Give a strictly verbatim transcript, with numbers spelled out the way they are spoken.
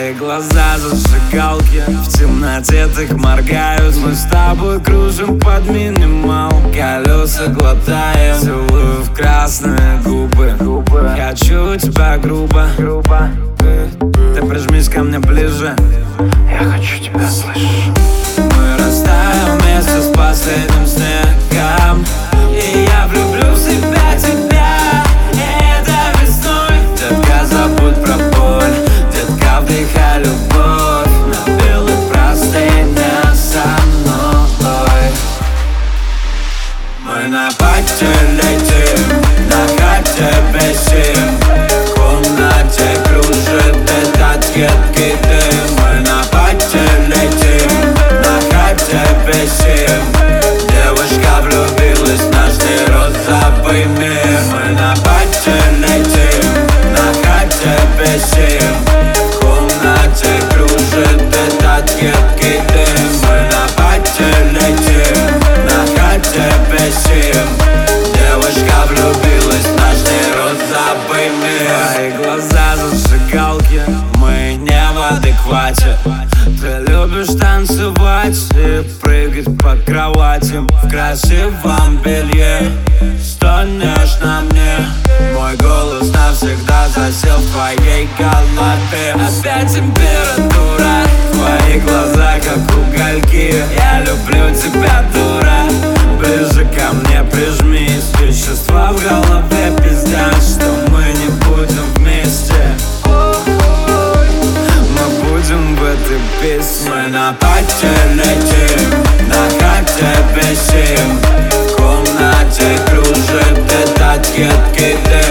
Твои глаза зажигалки, в темноте так моргают. Мы с тобой кружим под минимал, колеса глотаем, целую в красные губы. Хочу тебя грубо, грубо. Ты прижмись ко мне ближе, я хочу тебя слышать. Мы растаем вместе с последним снегом, и я влюблю в себя тебя. Это весной. Детка, забудь про боль, детка, вдыхай любовь на белых простынях со мной. Мы на пати летим, на хате бесим, в комнате кружит этот едкий дым. Мы на пати летим, на хате бесим, девушка влюбилась в наш розовый мир. Мы на пати летим, на хате бесим, в комнате кружит этот едкий дым. Мы на пати летим, на хате бесим, девушка влюбилась в наш розовый мир. Твои глаза зажигалки, мы не в адеквате. Ты любишь танцевать и прыгать по кровати в красивом белье. Стонешь на мне, мой голос навсегда засел в твоей голове. Опять температура, твои глаза как угольки. Я люблю тебя, дура, ближе ко мне прижмись. Вещества в голове пиздят, что мы не будем вместе. Мы будем в этой песне. Мы на пати летим, на хате бесим, в комнате кружит этот едкий дым.